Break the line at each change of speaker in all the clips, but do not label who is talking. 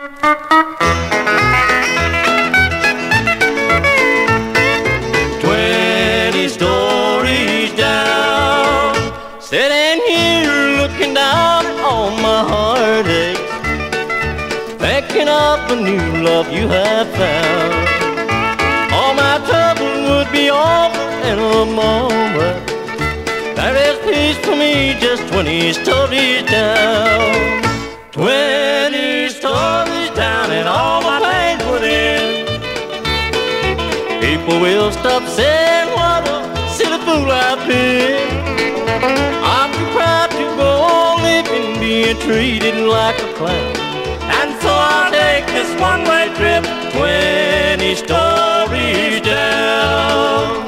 20 stories down, sitting here looking down at all my heartaches, thinking of the new love you have found. All my trouble would be over in a moment. There is peace for me just 20 stories down. 20 stories down and all my pains within. People will stop saying what a silly fool I've been. I'm too proud to go on living, being treated like a clown. And so I'll take this one-way trip 20 stories down.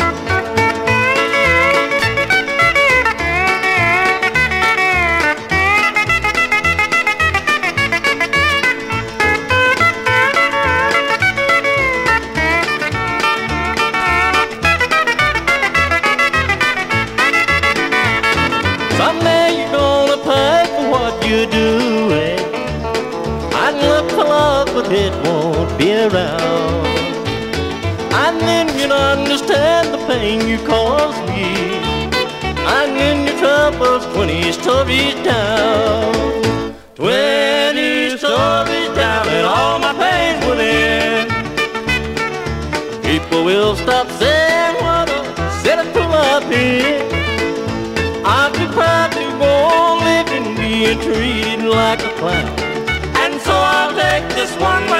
Someday you're gonna pay for what you're doing. I'd look for love, but it won't be around. And then you'll understand the pain you caused me. And in your troubles, 20 stories down. 20 stories down and all my pains within. People will stop saying what a silly fool I've been. I'm too proud to go on living, being treated like a clown. And so I'll take this one